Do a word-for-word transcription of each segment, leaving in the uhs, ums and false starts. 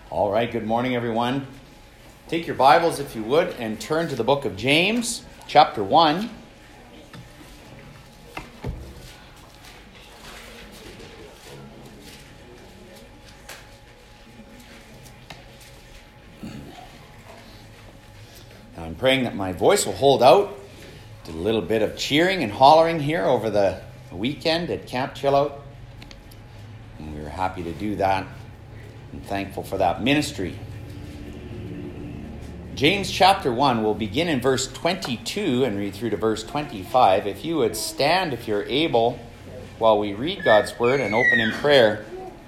All right, good morning, everyone. Take your Bibles, if you would, and turn to the book of James, chapter one. I'm praying that my voice will hold out. Did a little bit of cheering and hollering here over the weekend at Camp Chill Out, and we were happy to do that. I'm thankful for that ministry. James chapter one will begin in verse twenty-two and read through to verse twenty-five. If you would stand, if you're able, while we read God's word and open in prayer.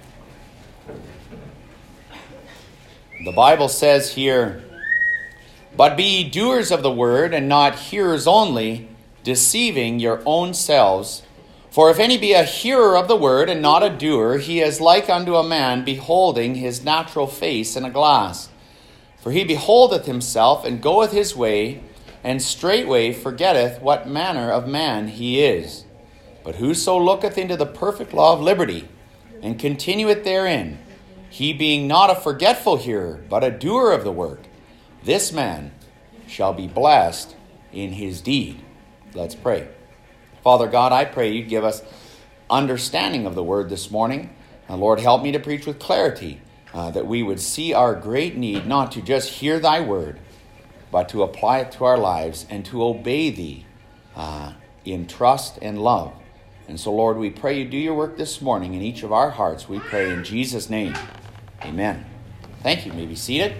The Bible says here, "But be ye doers of the word, and not hearers only, deceiving your own selves. For if any be a hearer of the word and not a doer, he is like unto a man beholding his natural face in a glass. For he beholdeth himself, and goeth his way, and straightway forgetteth what manner of man he is. But whoso looketh into the perfect law of liberty, and continueth therein, he being not a forgetful hearer, but a doer of the word, this man shall be blessed in his deed." Let's pray. Father God, I pray you give us understanding of the word this morning. Uh, Lord, help me to preach with clarity, uh, that we would see our great need not to just hear thy word, but to apply it to our lives and to obey thee uh, in trust and love. And so, Lord, we pray you do your work this morning in each of our hearts. We pray in Jesus' name. Amen. Thank you. You may be seated.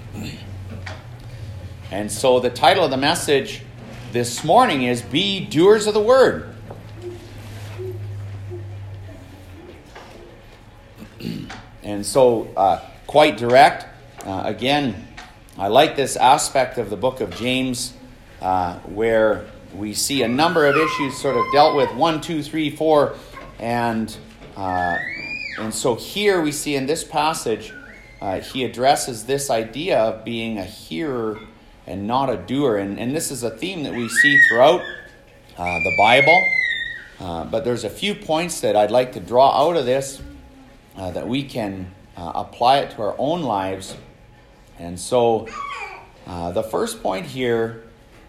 And so the title of the message this morning is Be Doers of the Word. And so, uh, quite direct. Uh, again, I like this aspect of the book of James uh, where we see a number of issues sort of dealt with, one, two, three, four. And, uh, and so here we see in this passage, uh, he addresses this idea of being a hearer and not a doer. And, and this is a theme that we see throughout uh, the Bible. Uh, but there's a few points that I'd like to draw out of this uh, that we can uh, apply it to our own lives. And so uh, the first point here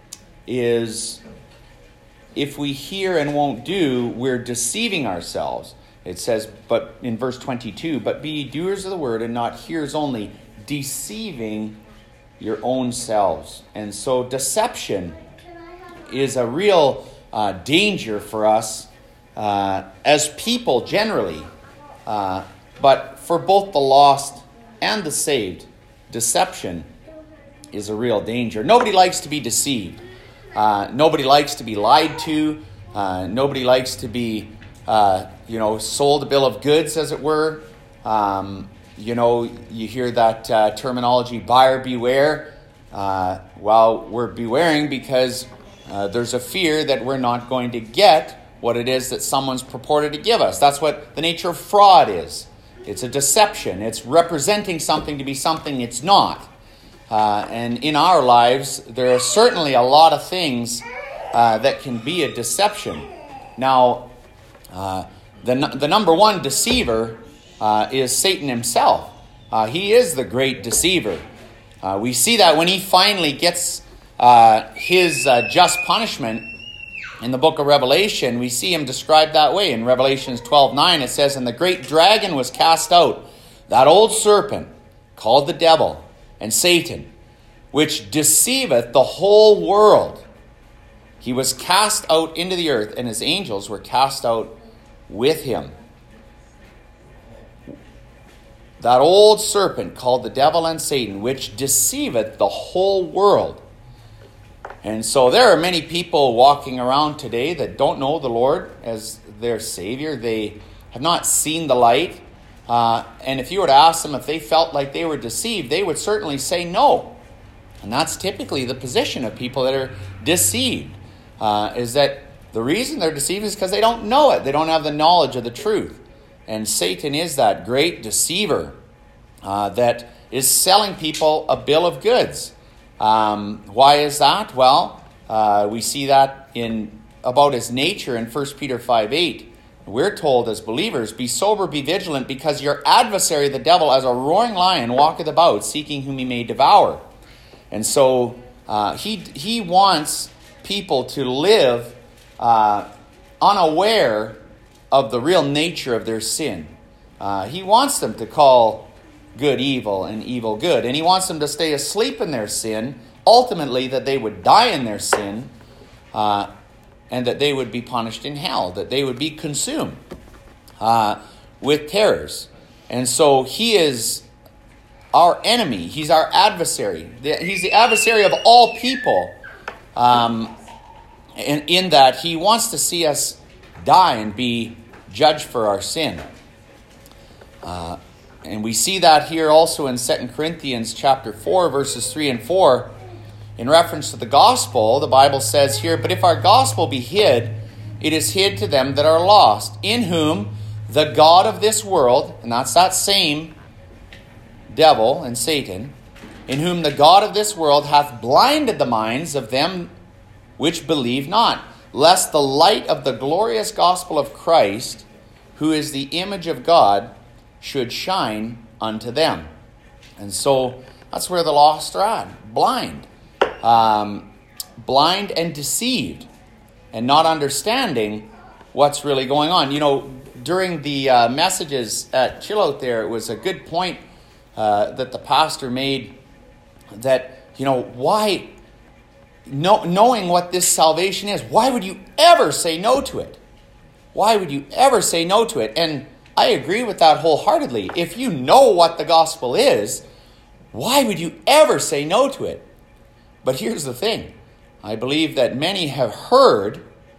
is if we hear and won't do, we're deceiving ourselves. It says, but in verse twenty-two, "But be ye doers of the word and not hearers only, deceiving your own selves." And so deception is a real uh, danger for us uh, as people generally, uh, but for both the lost and the saved, deception is a real danger. Nobody likes to be deceived. Uh, nobody likes to be lied to. Uh, nobody likes to be, uh, you know, sold a bill of goods, as it were. Um, You know, you hear that uh, terminology, buyer beware. Uh, well, we're bewaring because uh, there's a fear that we're not going to get what it is that someone's purported to give us. That's what the nature of fraud is. It's a deception. It's representing something to be something it's not. Uh, and in our lives, there are certainly a lot of things uh, that can be a deception. Now, uh, the the number one deceiver Uh, is Satan himself. Uh, he is the great deceiver. Uh, we see that when he finally gets uh, his uh, just punishment in the book of Revelation. We see him described that way. In Revelation twelve nine, it says, "And the great dragon was cast out, that old serpent, called the devil and Satan, which deceiveth the whole world. He was cast out into the earth, and his angels were cast out with him." That old serpent called the devil and Satan, which deceiveth the whole world. And so there are many people walking around today that don't know the Lord as their Savior. They have not seen the light. Uh, and if you were to ask them if they felt like they were deceived, they would certainly say no. And that's typically the position of people that are deceived, uh, is that the reason they're deceived is because they don't know it. They don't have the knowledge of the truth. And Satan is that great deceiver uh, that is selling people a bill of goods. Um, why is that? Well, uh, we see that in about his nature in First Peter five eight. We're told as believers, be sober, be vigilant, because your adversary, the devil, as a roaring lion, walketh about, seeking whom he may devour. And so uh, he he wants people to live uh, unaware of the real nature of their sin. Uh, he wants them to call good evil and evil good. And he wants them to stay asleep in their sin, ultimately that they would die in their sin, uh, and that they would be punished in hell, that they would be consumed uh, with terrors. And so he is our enemy. He's our adversary. He's the adversary of all people. Um, and in that he wants to see us die and be judged for our sin. Uh, and we see that here also in Second Corinthians chapter four, verses three and four. In reference to the gospel, the Bible says here, but if our gospel be hid, it is hid to them that are lost, in whom the God of this world, and that's that same devil and Satan, in whom the God of this world hath blinded the minds of them which believe not, lest the light of the glorious gospel of Christ, who is the image of God, should shine unto them. And so that's where the lost are at, blind. Um, blind and deceived, and not understanding what's really going on. You know, during the uh, messages at Chill Out there, it was a good point uh, that the pastor made, that, you know, why, know, knowing what this salvation is, why would you ever say no to it? Why would you ever say no to it? And I agree with that wholeheartedly. If you know what the gospel is, why would you ever say no to it? But here's the thing. I believe that many have heard,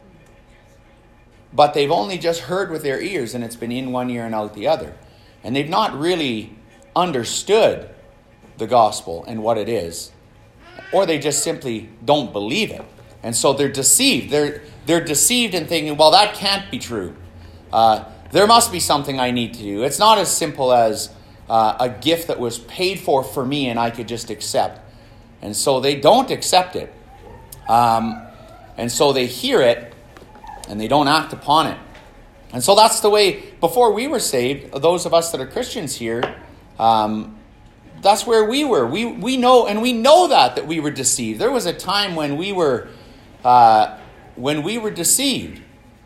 but they've only just heard with their ears, and it's been in one ear and out the other. And they've not really understood the gospel and what it is. Or they just simply don't believe it. And so they're deceived. They're, they're deceived in thinking, well, that can't be true. Uh, there must be something I need to do. It's not as simple as uh, a gift that was paid for for me and I could just accept. And so they don't accept it. Um, and so they hear it, and they don't act upon it. And so that's the way, before we were saved, those of us that are Christians here, um, that's where we were. We we know, and we know that, that we were deceived. There was a time when we were, uh, when we were deceived.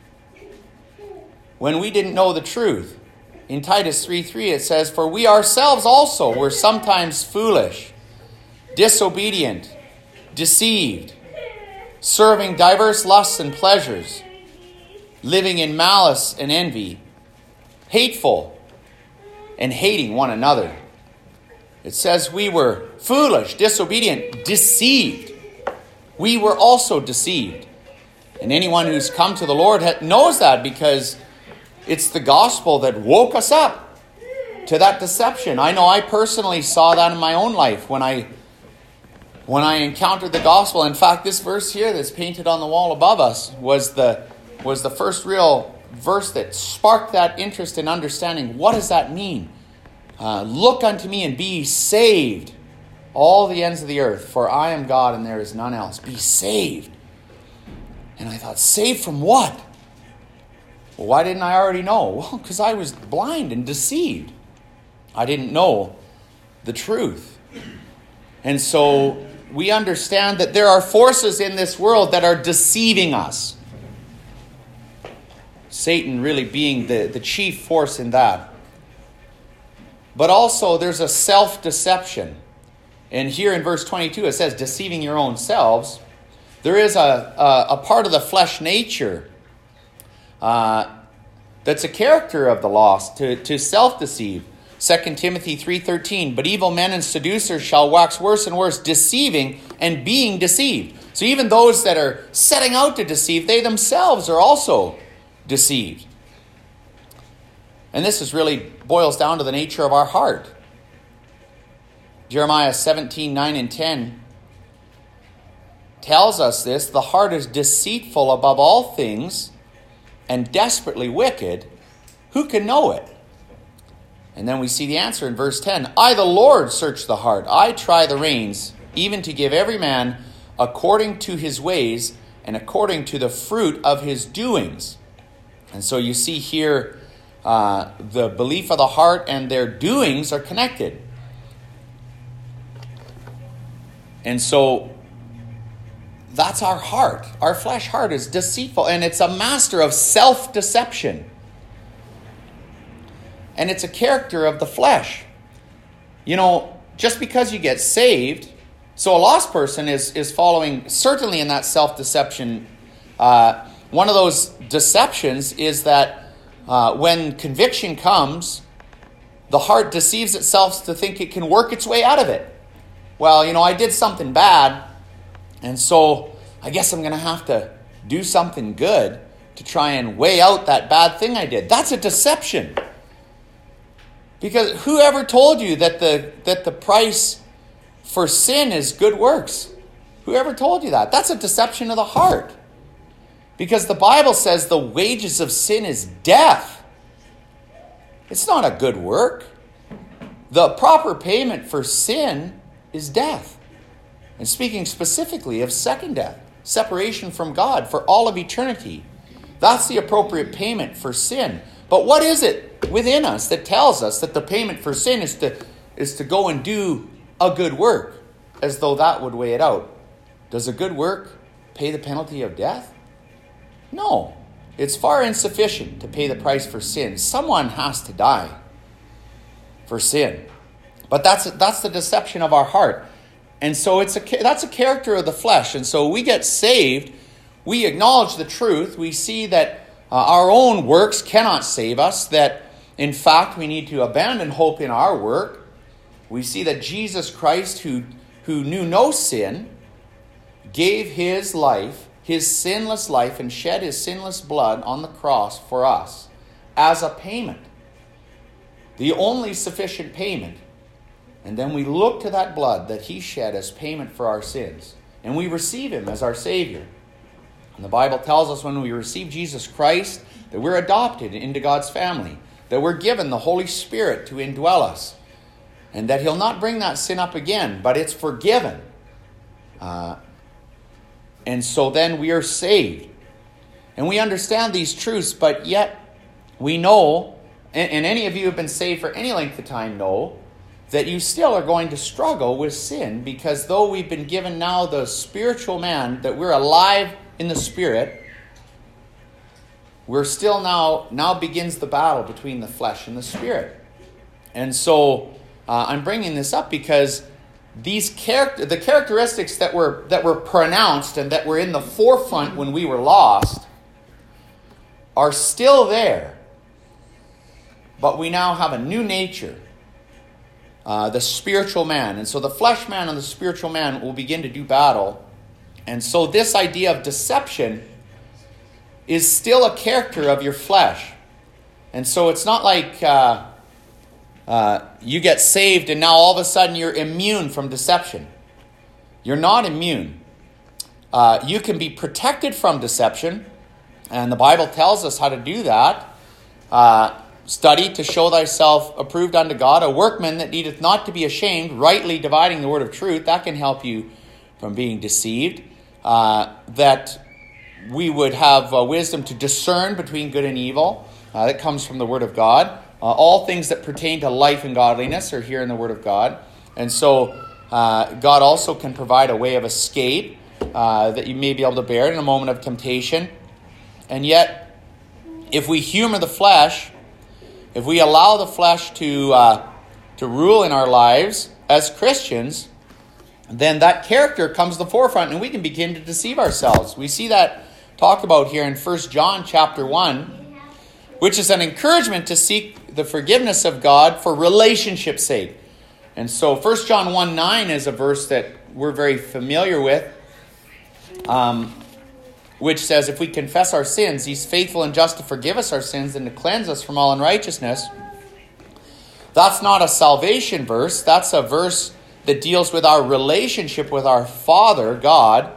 When we didn't know the truth. In Titus three three it says, for we ourselves also were sometimes foolish, disobedient, deceived, serving diverse lusts and pleasures, living in malice and envy, hateful, and hating one another. It says we were foolish, disobedient, deceived. We were also deceived. And anyone who's come to the Lord knows that, because it's the gospel that woke us up to that deception. I know I personally saw that in my own life when I When I encountered the gospel. In fact, this verse here that's painted on the wall above us was the was the first real verse that sparked that interest in understanding, what does that mean? Uh, Look unto me and be saved, all the ends of the earth, for I am God and there is none else. Be saved. And I thought, saved from what? Well, why didn't I already know? Well, because I was blind and deceived. I didn't know the truth. And so we understand that there are forces in this world that are deceiving us. Satan really being the, the chief force in that. But also there's a self-deception. And here in verse twenty-two it says, deceiving your own selves. There is a, a, a part of the flesh nature uh, that's a character of the lost, to, to self-deceive. Second Timothy three thirteen, but evil men and seducers shall wax worse and worse, deceiving and being deceived. So even those that are setting out to deceive, they themselves are also deceived. And this is really boils down to the nature of our heart. Jeremiah seventeen nine and ten tells us this, the heart is deceitful above all things and desperately wicked. Who can know it? And then we see the answer in verse ten. I, the Lord, search the heart. I try the reins, even to give every man according to his ways and according to the fruit of his doings. And so you see here, uh, the belief of the heart and their doings are connected. And so that's our heart. Our flesh heart is deceitful, and it's a master of self-deception. And it's a character of the flesh. You know, just because you get saved, so a lost person is, is following certainly in that self-deception. Uh, one of those deceptions is that uh, when conviction comes, the heart deceives itself to think it can work its way out of it. Well, you know, I did something bad, and so I guess I'm going to have to do something good to try and weigh out that bad thing I did. That's a deception. Because whoever told you that the that the price for sin is good works? Whoever told you that? That's a deception of the heart. Because the Bible says the wages of sin is death. It's not a good work. The proper payment for sin is death. And speaking specifically of second death, separation from God for all of eternity. That's the appropriate payment for sin. But what is it within us that tells us that the payment for sin is to, is to go and do a good work, as though that would weigh it out? Does a good work pay the penalty of death? No. It's far insufficient to pay the price for sin. Someone has to die for sin. But that's that's the deception of our heart. And so it's a that's a character of the flesh. And so we get saved, we acknowledge the truth, we see that uh, our own works cannot save us, that in fact we need to abandon hope in our work. We see that Jesus Christ, who, who knew no sin, gave his life, his sinless life, and shed his sinless blood on the cross for us as a payment. The only sufficient payment. And then we look to that blood that he shed as payment for our sins. And we receive him as our Savior. And the Bible tells us when we receive Jesus Christ that we're adopted into God's family. That we're given the Holy Spirit to indwell us. And that he'll not bring that sin up again, but it's forgiven. Uh, and so then we are saved. And we understand these truths, but yet we know, and, and any of you who have been saved for any length of time know, that you still are going to struggle with sin, because though we've been given now the spiritual man, that we're alive in the Spirit, we're still now, now begins the battle between the flesh and the Spirit. And so uh, I'm bringing this up because these character, the characteristics that were that were pronounced and that were in the forefront when we were lost are still there, but we now have a new nature. Uh, the spiritual man. And so the flesh man and the spiritual man will begin to do battle. And so this idea of deception is still a character of your flesh. And so it's not like uh, uh, you get saved and now all of a sudden you're immune from deception. You're not immune. Uh, you can be protected from deception. And the Bible tells us how to do that. Uh Study to show thyself approved unto God, a workman that needeth not to be ashamed, rightly dividing the word of truth. That can help you from being deceived. Uh, that we would have uh, wisdom to discern between good and evil. Uh, that comes from the word of God. Uh, all things that pertain to life and godliness are here in the word of God. And so uh, God also can provide a way of escape uh, that you may be able to bear in a moment of temptation. And yet, if we humor the flesh, if we allow the flesh to uh, to rule in our lives as Christians, then that character comes to the forefront and we can begin to deceive ourselves. We see that talked about here in First John chapter one, which is an encouragement to seek the forgiveness of God for relationship's sake. And so First John one nine is a verse that we're very familiar with, um, which says, if we confess our sins, he's faithful and just to forgive us our sins and to cleanse us from all unrighteousness. That's not a salvation verse. That's a verse that deals with our relationship with our Father, God,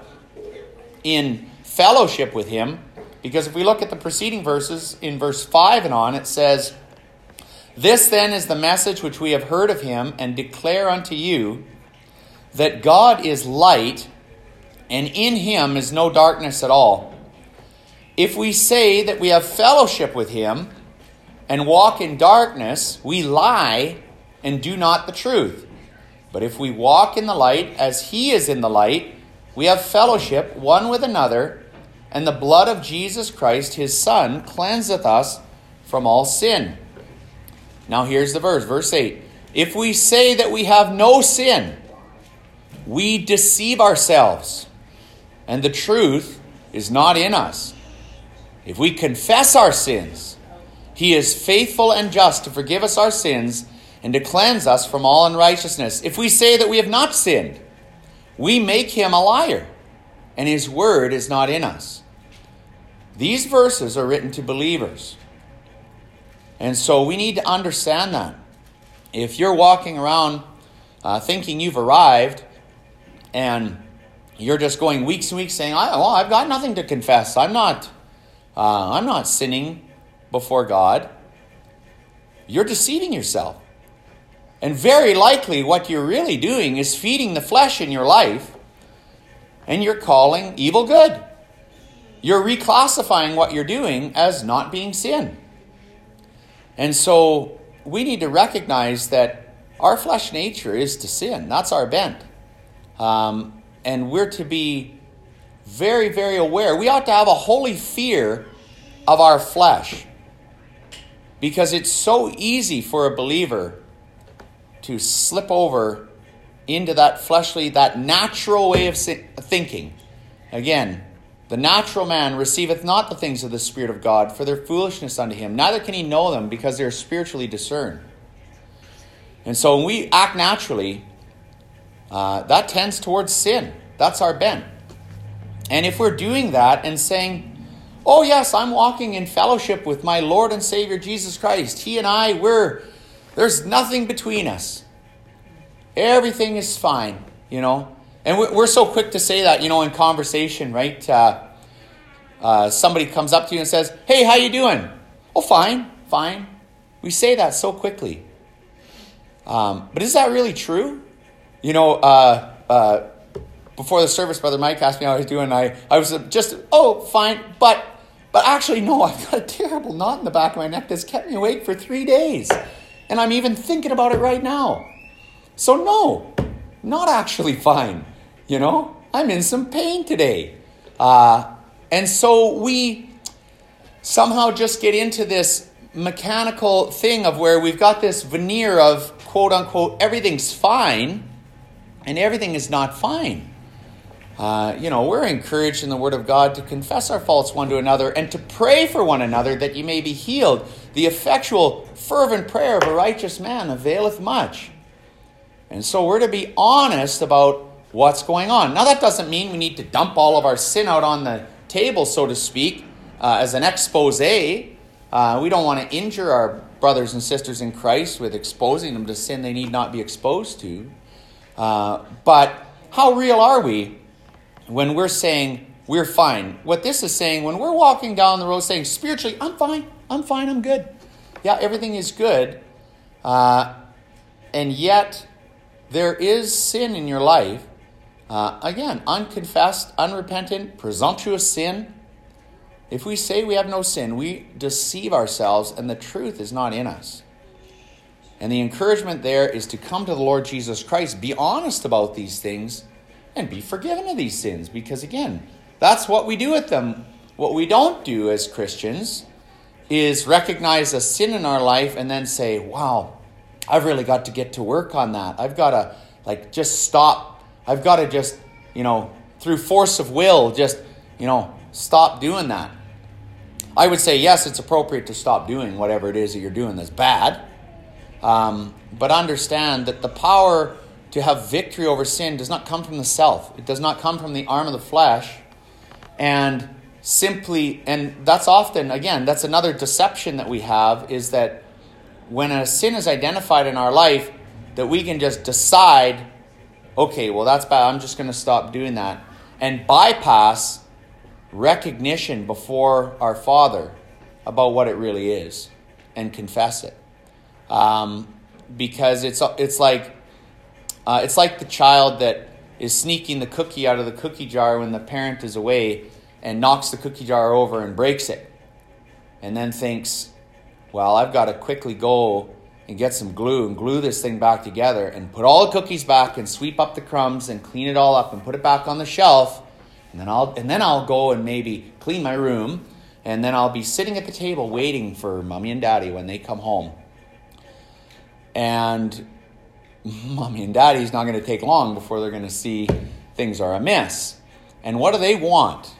in fellowship with him. Because if we look at the preceding verses, in verse five and on, it says, this then is the message which we have heard of him and declare unto you, that God is light, and in him is no darkness at all. If we say that we have fellowship with him and walk in darkness, we lie and do not the truth. But if we walk in the light as he is in the light, we have fellowship one with another, and the blood of Jesus Christ, his Son, cleanseth us from all sin. Now here's the verse, verse eight. If we say that we have no sin, we deceive ourselves, and the truth is not in us. If we confess our sins, he is faithful and just to forgive us our sins and to cleanse us from all unrighteousness. If we say that we have not sinned, we make him a liar, and his word is not in us. These verses are written to believers. And so we need to understand that. If you're walking around uh, thinking you've arrived, and you're just going weeks and weeks saying, I, well, I've got nothing to confess. I'm not, uh, I'm not sinning before God. You're deceiving yourself. And very likely what you're really doing is feeding the flesh in your life, and you're calling evil good. You're reclassifying what you're doing as not being sin. And so we need to recognize that our flesh nature is to sin. That's our bent. Um, and we're to be very, very aware. We ought to have a holy fear of our flesh, because it's so easy for a believer to slip over into that fleshly, that natural way of thinking. Again, the natural man receiveth not the things of the Spirit of God, for their foolishness unto him. Neither can he know them, because they are spiritually discerned. And so when we act naturally, uh, that tends towards sin. That's our bent. And if we're doing that and saying, oh yes, I'm walking in fellowship with my Lord and Savior Jesus Christ. He and I, we're, there's nothing between us. Everything is fine, you know. And we're so quick to say that, you know, in conversation, right? Uh, uh, somebody comes up to you and says, hey, how you doing? Oh, fine, fine. We say that so quickly. Um, but is that really true? You know, uh, uh, before the service, Brother Mike asked me how I was doing. I, I was just, oh, fine. But but actually, no, I've got a terrible knot in the back of my neck that's kept me awake for three days. And I'm even thinking about it right now. So no, not actually fine. You know, I'm in some pain today. Uh, and so we somehow just get into this mechanical thing of where we've got this veneer of, quote unquote, everything's fine, and everything is not fine. Uh, you know, we're encouraged in the Word of God to confess our faults one to another and to pray for one another that you may be healed. The effectual, fervent prayer of a righteous man availeth much. And so we're to be honest about what's going on. Now, that doesn't mean we need to dump all of our sin out on the table, so to speak, uh, as an expose. Uh, we don't want to injure our brothers and sisters in Christ with exposing them to sin they need not be exposed to. Uh, but how real are we when we're saying we're fine? What this is saying, when we're walking down the road saying, spiritually, I'm fine, I'm fine, I'm good. Yeah, everything is good. Uh, and yet, there is sin in your life. Uh, again, unconfessed, unrepentant, presumptuous sin. If we say we have no sin, we deceive ourselves, and the truth is not in us. And the encouragement there is to come to the Lord Jesus Christ, be honest about these things, and be forgiven of these sins. Because again, that's what we do with them. What we don't do as Christians is recognize a sin in our life and then say, wow, I've really got to get to work on that. I've got to like just stop. I've got to just, you know, through force of will, just, you know, stop doing that. I would say, yes, it's appropriate to stop doing whatever it is that you're doing that's bad. Um, but understand that the power to have victory over sin does not come from the self. It does not come from the arm of the flesh. And simply, and that's often, again, that's another deception that we have, is that when a sin is identified in our life, that we can just decide, okay, well, that's bad, I'm just going to stop doing that, and bypass recognition before our Father about what it really is and confess it. Um, because it's it's like uh, it's like the child that is sneaking the cookie out of the cookie jar when the parent is away, and knocks the cookie jar over and breaks it. And then thinks, well, I've got to quickly go and get some glue and glue this thing back together and put all the cookies back and sweep up the crumbs and clean it all up and put it back on the shelf. And then I'll and then I'll go and maybe clean my room. And then I'll be sitting at the table waiting for Mommy and Daddy when they come home. And Mommy and Daddy's not going to take long before they're going to see things are amiss. And what do they want?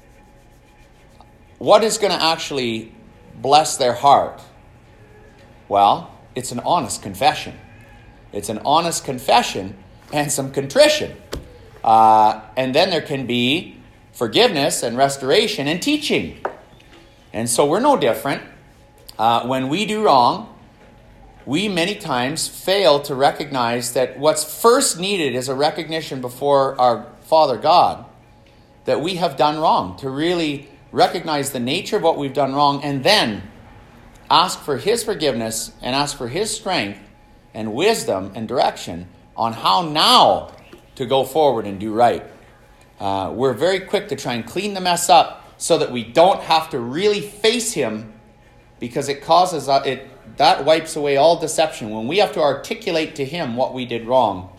What is going to actually bless their heart? Well, it's an honest confession. It's an honest confession and some contrition. Uh, and then there can be forgiveness and restoration and teaching. And so we're no different. Uh, when we do wrong, we many times fail to recognize that what's first needed is a recognition before our Father God that we have done wrong, to really recognize the nature of what we've done wrong, and then ask for His forgiveness and ask for His strength and wisdom and direction on how now to go forward and do right. Uh, we're very quick to try and clean the mess up so that we don't have to really face Him, because it causes uh, it that wipes away all deception. When we have to articulate to Him what we did wrong,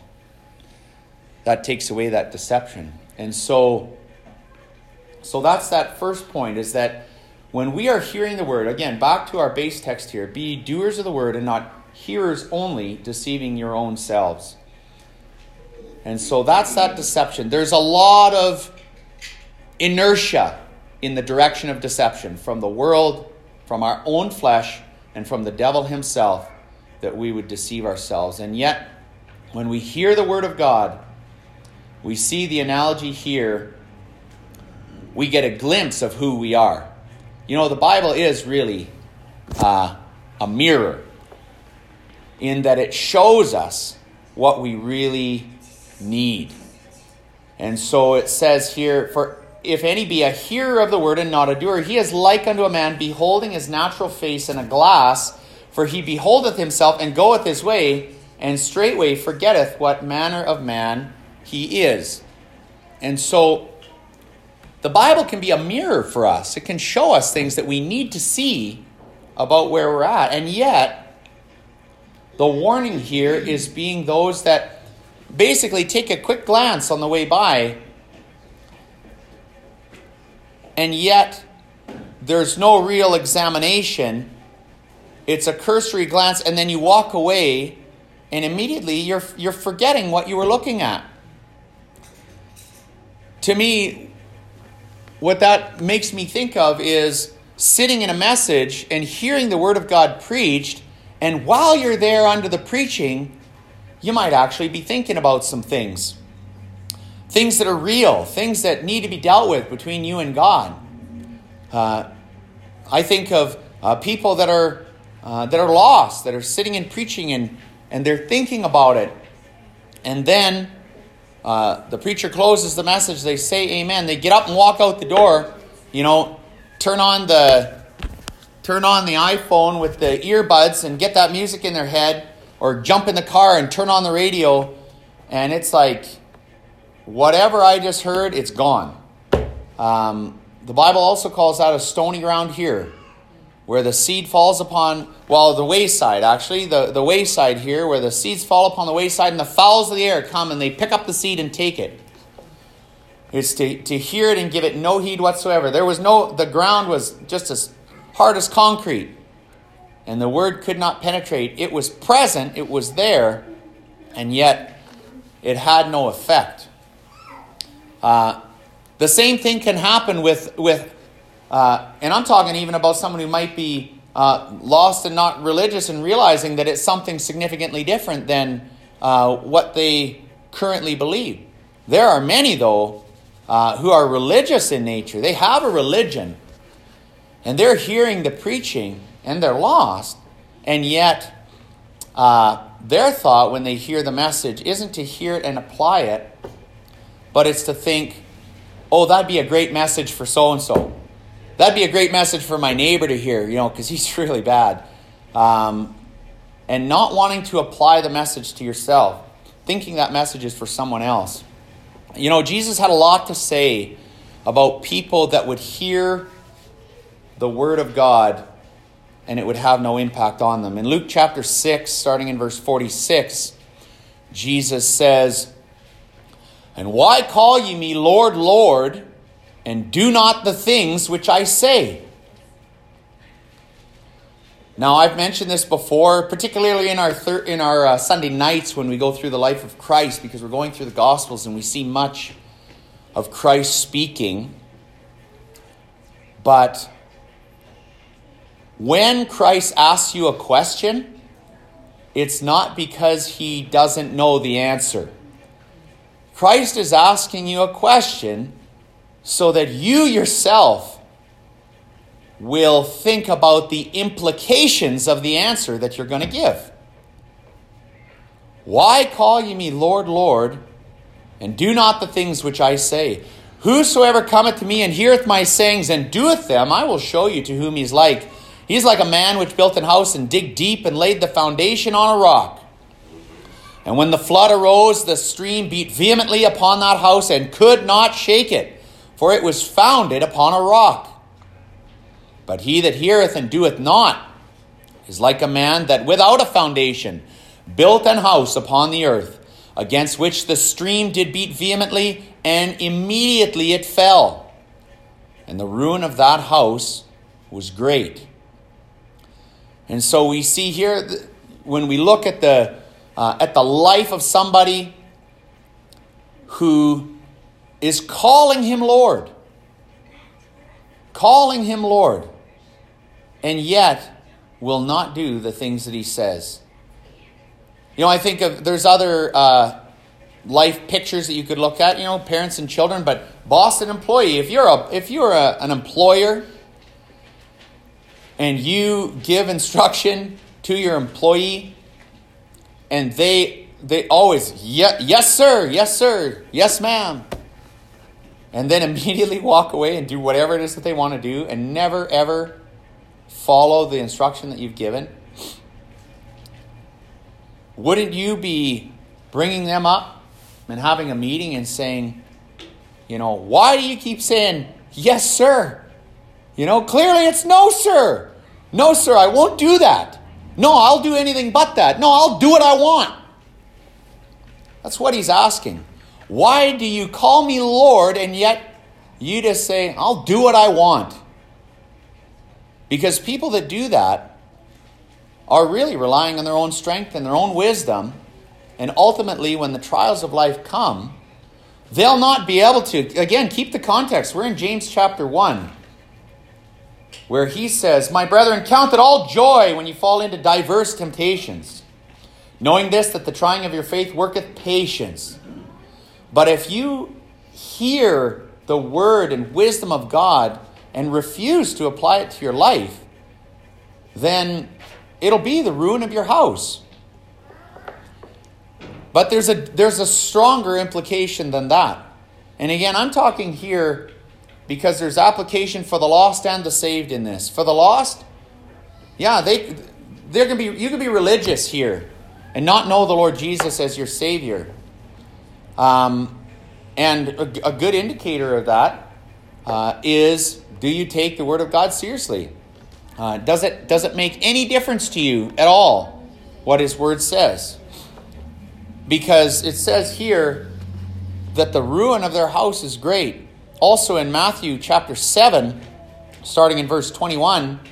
that takes away that deception. And so, so that's that first point, is that when we are hearing the word, again, back to our base text here, be doers of the word and not hearers only, deceiving your own selves. And so that's that deception. There's a lot of inertia in the direction of deception from the world, from our own flesh, and from the devil himself, that we would deceive ourselves. And yet, when we hear the word of God, we see the analogy here, we get a glimpse of who we are. You know, the Bible is really uh, a mirror, in that it shows us what we really need. And so it says here, for if any be a hearer of the word and not a doer, he is like unto a man beholding his natural face in a glass. For he beholdeth himself and goeth his way, and straightway forgetteth what manner of man he is. And so the Bible can be a mirror for us. It can show us things that we need to see about where we're at. And yet, the warning here is being those that basically take a quick glance on the way by, and yet there's no real examination. It's a cursory glance, and then you walk away, and immediately you're you're forgetting what you were looking at. To me, what that makes me think of is sitting in a message and hearing the Word of God preached, and while you're there under the preaching, you might actually be thinking about some things. Things that are real, things that need to be dealt with between you and God. Uh, I think of uh, people that are uh, that are lost, that are sitting and preaching, and, and they're thinking about it. And then uh, the preacher closes the message, they say amen. They get up and walk out the door, you know, turn on the turn on the iPhone with the earbuds and get that music in their head, or jump in the car and turn on the radio, and it's like, whatever I just heard, it's gone. Um, the Bible also calls that a stony ground here, where the seed falls upon, well, the wayside, actually, the, the wayside here, where the seeds fall upon the wayside, and the fowls of the air come and they pick up the seed and take it. It's to, to hear it and give it no heed whatsoever. There was no, the ground was just as hard as concrete, and the word could not penetrate. It was present, it was there, and yet it had no effect. Uh, the same thing can happen with, with uh, and I'm talking even about someone who might be uh, lost and not religious, and realizing that it's something significantly different than uh, what they currently believe. There are many, though, uh, who are religious in nature. They have a religion, and they're hearing the preaching, and they're lost, and yet uh, their thought when they hear the message isn't to hear it and apply it, but it's to think, oh, that'd be a great message for so-and-so. That'd be a great message for my neighbor to hear, you know, because he's really bad. Um, and not wanting to apply the message to yourself, thinking that message is for someone else. You know, Jesus had a lot to say about people that would hear the word of God and it would have no impact on them. In Luke chapter six, starting in verse forty-six, Jesus says, "And why call ye me Lord, Lord, and do not the things which I say?" Now, I've mentioned this before, particularly in our thir- in our uh, Sunday nights when we go through the life of Christ, because we're going through the Gospels and we see much of Christ speaking. But when Christ asks you a question, it's not because he doesn't know the answer. Christ is asking you a question so that you yourself will think about the implications of the answer that you're going to give. Why call ye me Lord, Lord, and do not the things which I say? Whosoever cometh to me and heareth my sayings and doeth them, I will show you to whom he's like. He's like a man which built an house and digged deep and laid the foundation on a rock. And when the flood arose, the stream beat vehemently upon that house and could not shake it, for it was founded upon a rock. But he that heareth and doeth not is like a man that without a foundation built an house upon the earth, against which the stream did beat vehemently, and immediately it fell. And the ruin of that house was great. And so we see here, when we look at the uh, at the life of somebody who is calling him Lord, calling him Lord, and yet will not do the things that he says. You know, I think of, there's other uh, life pictures that you could look at, you know, parents and children, but boss and employee. If you're a if you're a, an employer and you give instruction to your employee and they they always, yeah, yes sir, yes sir, yes ma'am, and then immediately walk away and do whatever it is that they want to do and never ever follow the instruction that you've given, wouldn't you be bringing them up and having a meeting and saying, you know, why do you keep saying, yes, sir? You know, clearly it's no, sir. No, sir, I won't do that. No, I'll do anything but that. No, I'll do what I want. That's what he's asking. Why do you call me Lord and yet you just say, I'll do what I want? Because people that do that are really relying on their own strength and their own wisdom. And ultimately, when the trials of life come, they'll not be able to. Again, keep the context. We're in James chapter one, where he says, "My brethren, count it all joy when you fall into diverse temptations, knowing this, that the trying of your faith worketh patience. But if you hear the word and wisdom of God and refuse to apply it to your life, then it'll be the ruin of your house." But there's a there's a stronger implication than that. And again, I'm talking here because there's application for the lost and the saved in this. For the lost, yeah, they they're gonna be you can be religious here and not know the Lord Jesus as your Savior. Um, and a, a good indicator of that uh, is, do you take the Word of God seriously? Uh, does it does it make any difference to you at all what His Word says? Because it says here that the ruin of their house is great. Also in Matthew chapter seven, starting in verse twenty-one,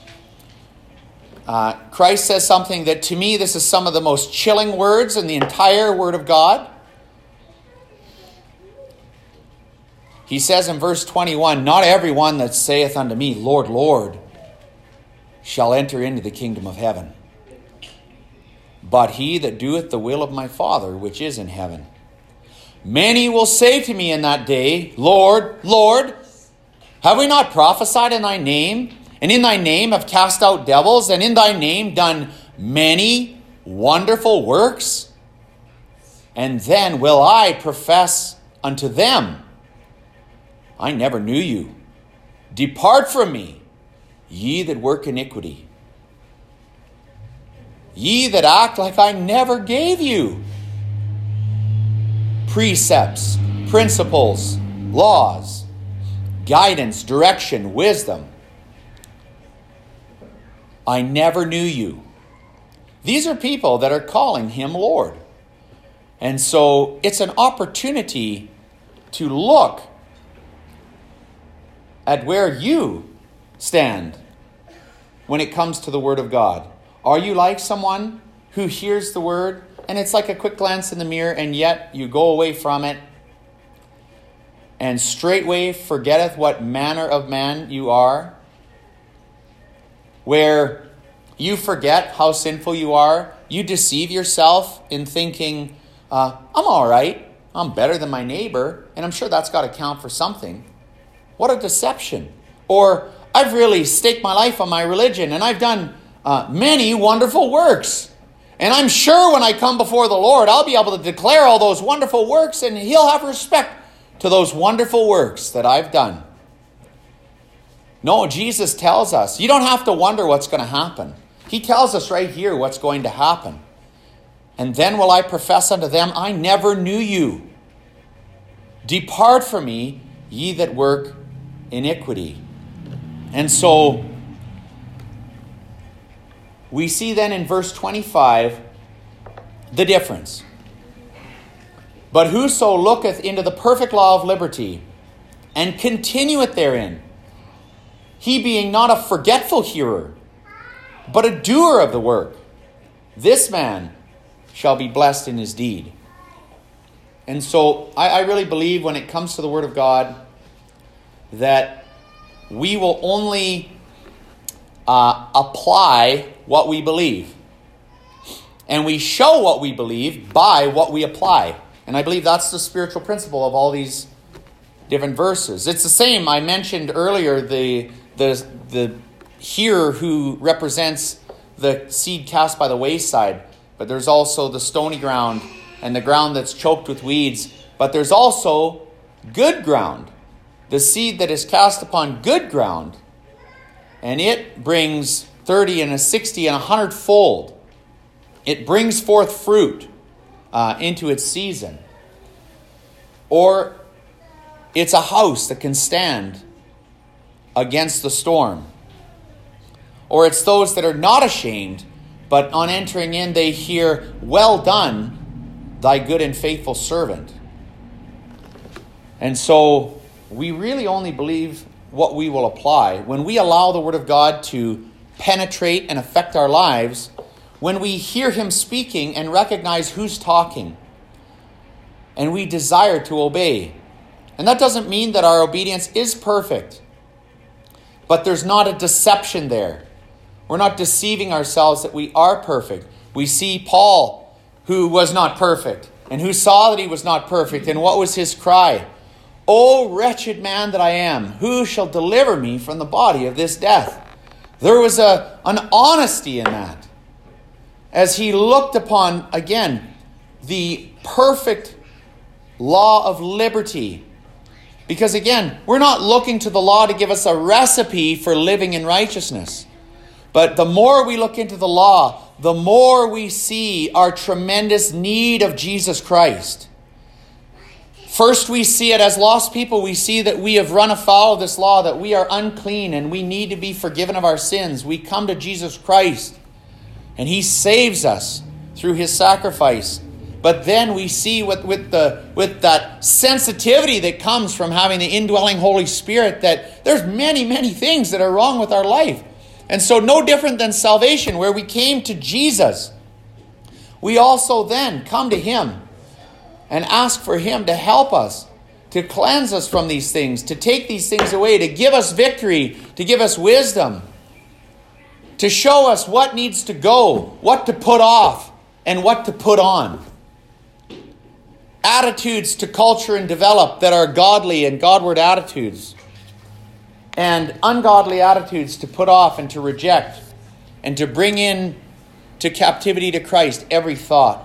uh, Christ says something that to me, this is some of the most chilling words in the entire Word of God. He says in verse twenty-one, "Not everyone that saith unto me, Lord, Lord, shall enter into the kingdom of heaven, but he that doeth the will of my Father which is in heaven. Many will say to me in that day, Lord, Lord, have we not prophesied in thy name, and in thy name have cast out devils, and in thy name done many wonderful works? And then will I profess unto them, I never knew you. Depart from me, ye that work iniquity. Ye that act like I never gave you precepts, principles, laws." guidance, direction, wisdom. I never knew you. These are people that are calling him Lord. And so it's an opportunity to look at where you stand when it comes to the Word of God. Are you like someone who hears the Word and it's like a quick glance in the mirror, and yet you go away from it and straightway forgetteth what manner of man you are? Where you forget how sinful you are, you deceive yourself in thinking, uh, I'm all right, I'm better than my neighbor, and I'm sure that's got to count for something. What a deception. Or, I've really staked my life on my religion, and I've done uh, many wonderful works. And I'm sure when I come before the Lord, I'll be able to declare all those wonderful works, and he'll have respect to those wonderful works that I've done. No, Jesus tells us, you don't have to wonder what's going to happen. He tells us right here what's going to happen. And then will I profess unto them, I never knew you. Depart from me, ye that work iniquity. And so, we see then in verse twenty-five the difference. But whoso looketh into the perfect law of liberty, and continueth therein, he being not a forgetful hearer, but a doer of the work, this man shall be blessed in his deed. And so I, I really believe when it comes to the Word of God that we will only uh, apply what we believe. And we show what we believe by what we apply. And I believe that's the spiritual principle of all these different verses. It's the same. I mentioned earlier the the the hearer who represents the seed cast by the wayside. But there's also the stony ground and the ground that's choked with weeds. But there's also good ground, the seed that is cast upon good ground. And it brings thirty and a sixty and a hundredfold. It brings forth fruit uh, into its season. Or it's a house that can stand against the storm. Or it's those that are not ashamed, but on entering in they hear, well done, thy good and faithful servant. And so we really only believe what we will apply. When we allow the Word of God to penetrate and affect our lives, when we hear him speaking and recognize who's talking, and we desire to obey. And that doesn't mean that our obedience is perfect, but there's not a deception there. We're not deceiving ourselves that we are perfect. We see Paul, who was not perfect, and who saw that he was not perfect, and what was his cry? O wretched man that I am, who shall deliver me from the body of this death? There was a, an honesty in that. As he looked upon, again, the perfect law of liberty. Because again, we're not looking to the law to give us a recipe for living in righteousness. But the more we look into the law, the more we see our tremendous need of Jesus Christ. First, we see it as lost people. We see that we have run afoul of this law, that we are unclean and we need to be forgiven of our sins. We come to Jesus Christ and he saves us through his sacrifice. But then we see with, with, the, with that sensitivity that comes from having the indwelling Holy Spirit that there's many, many things that are wrong with our life. And so no different than salvation, where we came to Jesus, we also then come to him and ask for him to help us, to cleanse us from these things, to take these things away, to give us victory, to give us wisdom, to show us what needs to go, what to put off, and what to put on. Attitudes to culture and develop that are godly and Godward attitudes, and ungodly attitudes to put off and to reject, and to bring in to captivity to Christ every thought.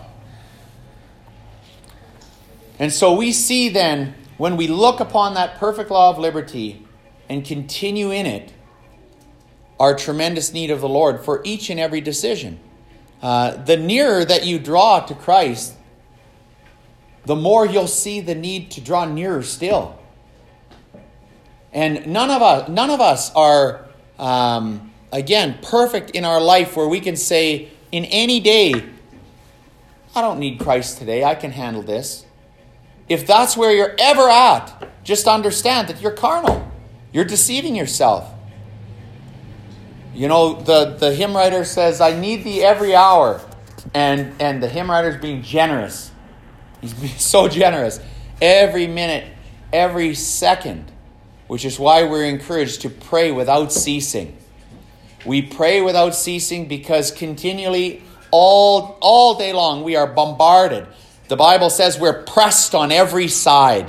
And so we see then, when we look upon that perfect law of liberty and continue in it, our tremendous need of the Lord for each and every decision. Uh, the nearer that you draw to Christ, the more you'll see the need to draw nearer still. And none of us, none of us are, um, again, perfect in our life where we can say in any day, I don't need Christ today. I can handle this. If that's where you're ever at, just understand that you're carnal. You're deceiving yourself. You know, the, the hymn writer says, I need thee every hour. And, and the hymn writer's being generous. He's being so generous. Every minute, every second. Which is why we're encouraged to pray without ceasing. We pray without ceasing because continually, all, all day long, we are bombarded. The Bible says we're pressed on every side.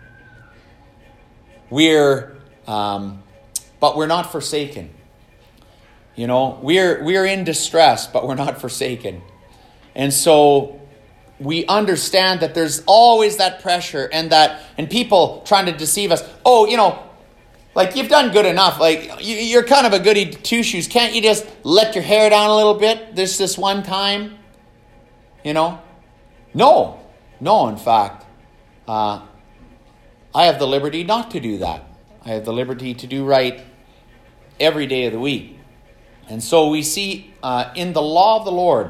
We're, um, but we're not forsaken. You know, we're we're in distress, but we're not forsaken. And so we understand that there's always that pressure and that, and people trying to deceive us. Oh, you know, like you've done good enough. Like you, you're kind of a goody two shoes. Can't you just let your hair down a little bit this this one time? You know, no, no. In fact, uh, I have the liberty not to do that. I have the liberty to do right every day of the week. And so we see uh, in the law of the Lord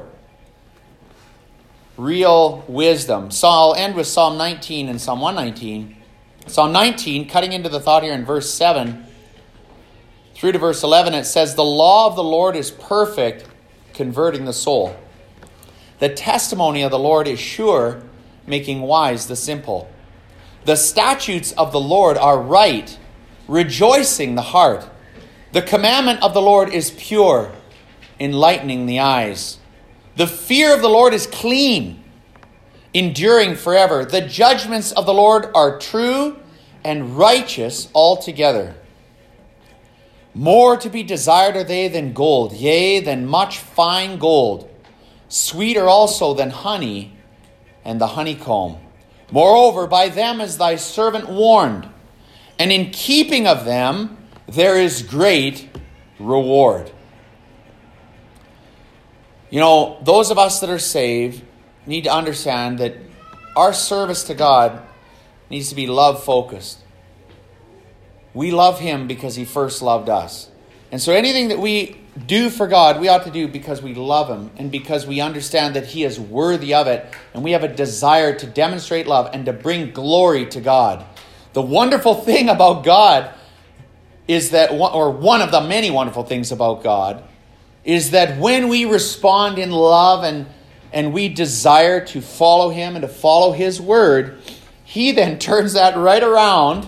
real wisdom. So I'll end with Psalm nineteen and Psalm one nineteen. Psalm nineteen, cutting into the thought here in verse seven through to verse eleven, it says, the law of the Lord is perfect, converting the soul. The testimony of the Lord is sure, making wise the simple. The statutes of the Lord are right, rejoicing the heart. The commandment of the Lord is pure, enlightening the eyes. The fear of the Lord is clean, enduring forever. The judgments of the Lord are true and righteous altogether. More to be desired are they than gold, yea, than much fine gold. Sweeter also than honey and the honeycomb. Moreover, by them is thy servant warned, and in keeping of them there is great reward. You know, those of us that are saved need to understand that our service to God needs to be love-focused. We love Him because He first loved us. And so anything that we do for God, we ought to do because we love Him and because we understand that He is worthy of it. And we have a desire to demonstrate love and to bring glory to God. The wonderful thing about God is that, or one of the many wonderful things about God, is that when we respond in love and, and we desire to follow Him and to follow His word, He then turns that right around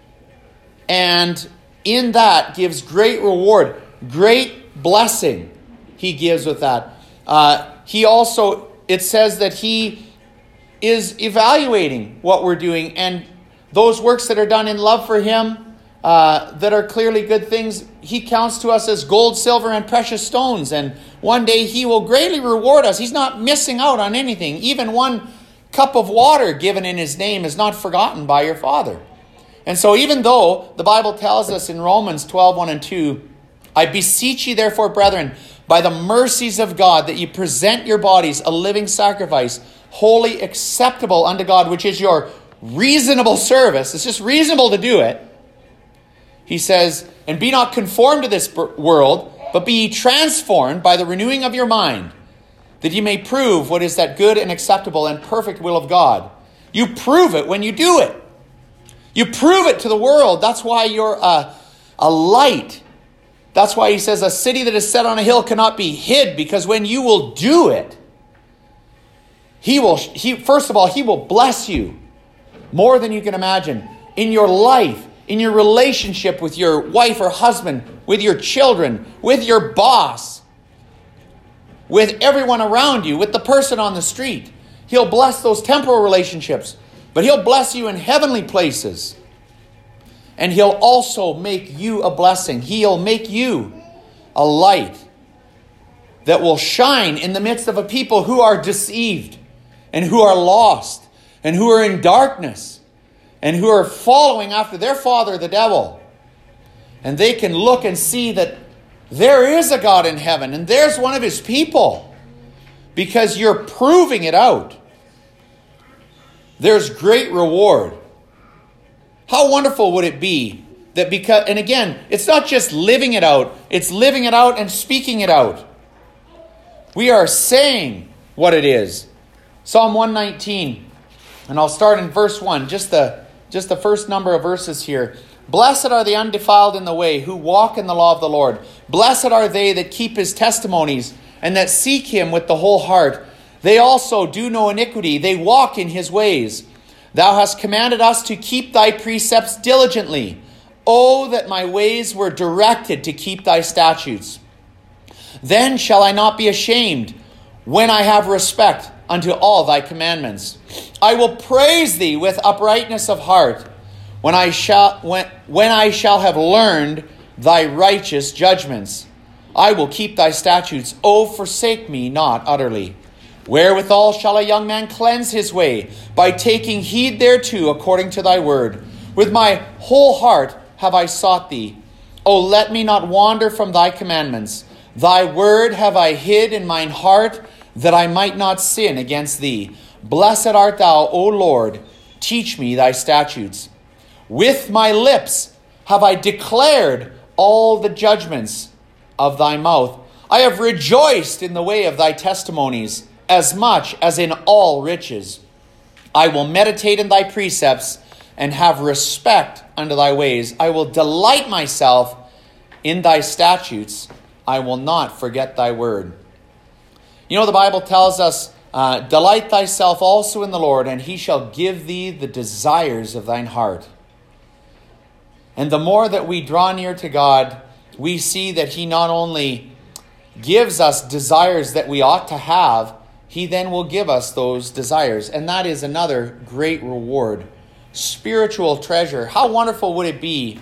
and in that gives great reward, great blessing He gives with that. Uh, he also, it says that He is evaluating what we're doing, and those works that are done in love for Him, Uh, that are clearly good things, He counts to us as gold, silver, and precious stones. And one day He will greatly reward us. He's not missing out on anything. Even one cup of water given in His name is not forgotten by your Father. And so even though the Bible tells us in Romans twelve, one and two, I beseech you therefore, brethren, by the mercies of God, that you present your bodies a living sacrifice, wholly acceptable unto God, which is your reasonable service. It's just reasonable to do it. He says, and be not conformed to this world, but be ye transformed by the renewing of your mind, that ye may prove what is that good and acceptable and perfect will of God. You prove it when you do it. You prove it to the world. That's why you're a, a light. That's why He says a city that is set on a hill cannot be hid, because when you will do it, He will, he, first of all, He will bless you more than you can imagine in your life, in your relationship with your wife or husband, with your children, with your boss, with everyone around you, with the person on the street. He'll bless those temporal relationships, but He'll bless you in heavenly places. And He'll also make you a blessing. He'll make you a light that will shine in the midst of a people who are deceived and who are lost and who are in darkness and who are following after their father, the devil. And they can look and see that there is a God in heaven and there's one of His people, because you're proving it out. There's great reward. How wonderful would it be That because, and again, it's not just living it out, it's living it out and speaking it out. We are saying what it is. Psalm one nineteen, and I'll start in verse one, just the, just the first number of verses here. Blessed are the undefiled in the way, who walk in the law of the Lord. Blessed are they that keep his testimonies, and that seek him with the whole heart. They also do no iniquity, they walk in his ways. Thou hast commanded us to keep thy precepts diligently. Oh, that my ways were directed to keep thy statutes. Then shall I not be ashamed, when I have respect unto all thy commandments. I will praise thee with uprightness of heart, when I shall when, when I shall have learned thy righteous judgments. I will keep thy statutes. Oh, forsake me not utterly. Wherewithal shall a young man cleanse his way? By taking heed thereto according to thy word. With my whole heart have I sought thee. O let me not wander from thy commandments. Thy word have I hid in mine heart, that I might not sin against thee. Blessed art thou, O Lord. Teach me thy statutes. With my lips have I declared all the judgments of thy mouth. I have rejoiced in the way of thy testimonies, as much as in all riches. I will meditate in thy precepts, and have respect unto thy ways. I will delight myself in thy statutes. I will not forget thy word. You know, the Bible tells us, uh, delight thyself also in the Lord, and he shall give thee the desires of thine heart. And the more that we draw near to God, we see that he not only gives us desires that we ought to have, he then will give us those desires. And that is another great reward. Spiritual treasure. How wonderful would it be,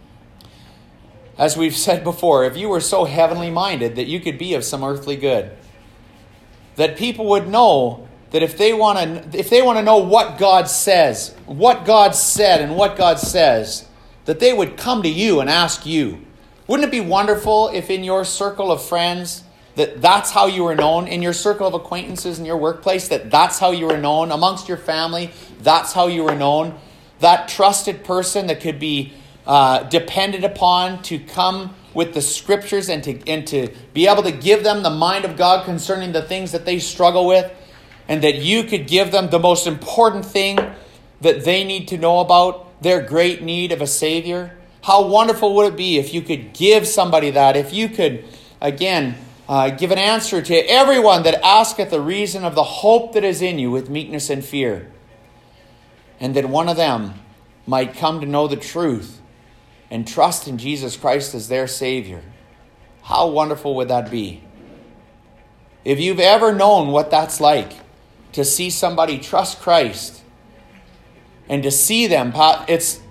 as we've said before, if you were so heavenly minded that you could be of some earthly good? That people would know that if they want to if they want to know what God says, what God said and what God says, that they would come to you and ask you. Wouldn't it be wonderful if in your circle of friends, that that's how you were known, in your circle of acquaintances in your workplace, that that's how you were known, amongst your family, that's how you were known, that trusted person that could be uh, depended upon to come with the scriptures and to, and to be able to give them the mind of God concerning the things that they struggle with, and that you could give them the most important thing that they need to know about, their great need of a Savior. How wonderful would it be if you could give somebody that, if you could, again, Uh, give an answer to everyone that asketh the reason of the hope that is in you with meekness and fear. And that one of them might come to know the truth and trust in Jesus Christ as their Savior. How wonderful would that be? If you've ever known what that's like, to see somebody trust Christ and to see them, it's,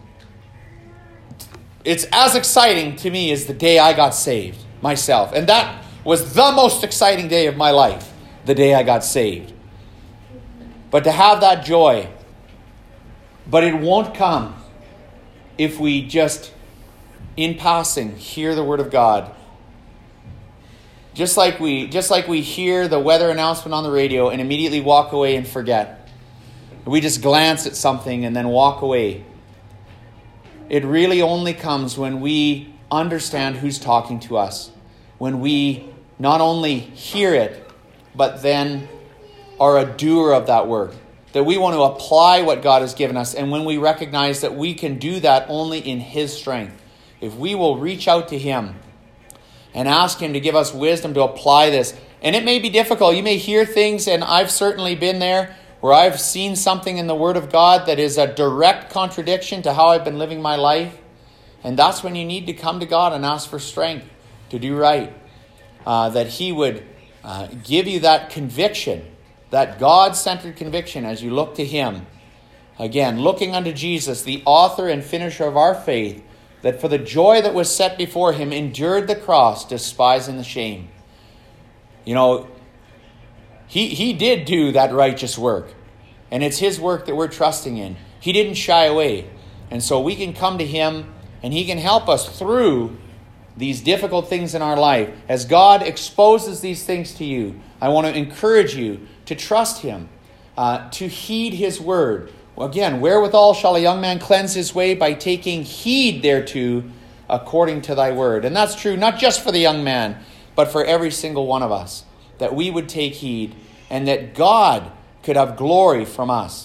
it's as exciting to me as the day I got saved myself. And that was the most exciting day of my life, the day I got saved. But to have that joy, but it won't come if we just, in passing, hear the word of God. Just like we, just like we hear the weather announcement on the radio and immediately walk away and forget. We just glance at something and then walk away. It really only comes when we understand who's talking to us. When we not only hear it, but then are a doer of that word. That we want to apply what God has given us. And when we recognize that we can do that only in his strength. If we will reach out to him and ask him to give us wisdom to apply this. And it may be difficult. You may hear things, and I've certainly been there, where I've seen something in the word of God that is a direct contradiction to how I've been living my life. And that's when you need to come to God and ask for strength to do right. Uh, that he would uh, give you that conviction, that God-centered conviction as you look to him. Again, looking unto Jesus, the author and finisher of our faith, that for the joy that was set before him endured the cross, despising the shame. You know, he, he did do that righteous work. And it's his work that we're trusting in. He didn't shy away. And so we can come to him and he can help us through these difficult things in our life. As God exposes these things to you, I want to encourage you to trust him, uh, to heed his word. Well, again, wherewithal shall a young man cleanse his way? By taking heed thereto according to thy word. And that's true not just for the young man, but for every single one of us, that we would take heed and that God could have glory from us.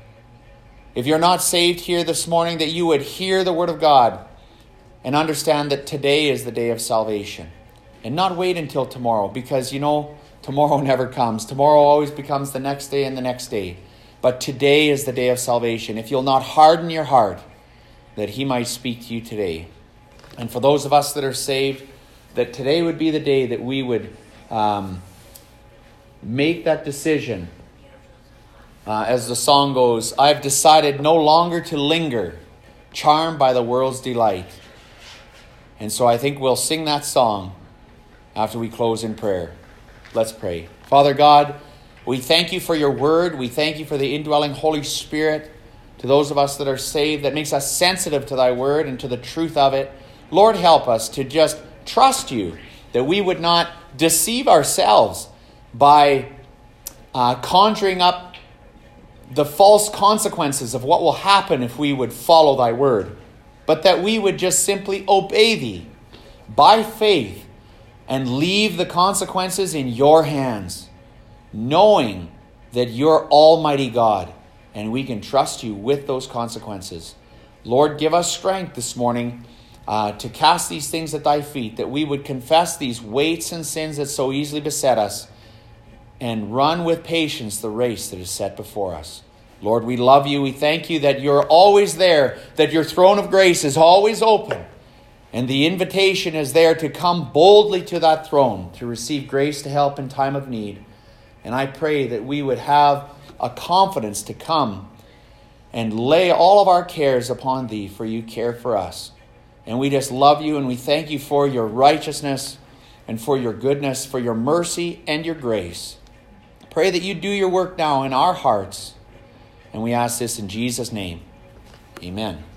If you're not saved here this morning, that you would hear the word of God and understand that today is the day of salvation. And not wait until tomorrow, because, you know, tomorrow never comes. Tomorrow always becomes the next day and the next day. But today is the day of salvation. If you'll not harden your heart, that he might speak to you today. And for those of us that are saved, that today would be the day that we would um, make that decision. Uh, as the song goes, I've decided no longer to linger, charmed by the world's delight. And so I think we'll sing that song after we close in prayer. Let's pray. Father God, we thank you for your word. We thank you for the indwelling Holy Spirit. To those of us that are saved, that makes us sensitive to thy word and to the truth of it. Lord, help us to just trust you, that we would not deceive ourselves by uh, conjuring up the false consequences of what will happen if we would follow thy word, but that we would just simply obey thee by faith and leave the consequences in your hands, knowing that you're Almighty God and we can trust you with those consequences. Lord, give us strength this morning uh, to cast these things at thy feet, that we would confess these weights and sins that so easily beset us and run with patience the race that is set before us. Lord, we love you. We thank you that you're always there, that your throne of grace is always open, and the invitation is there to come boldly to that throne to receive grace to help in time of need. And I pray that we would have a confidence to come and lay all of our cares upon thee, for you care for us. And we just love you, and we thank you for your righteousness and for your goodness, for your mercy and your grace. Pray that you do your work now in our hearts. And we ask this in Jesus' name. Amen.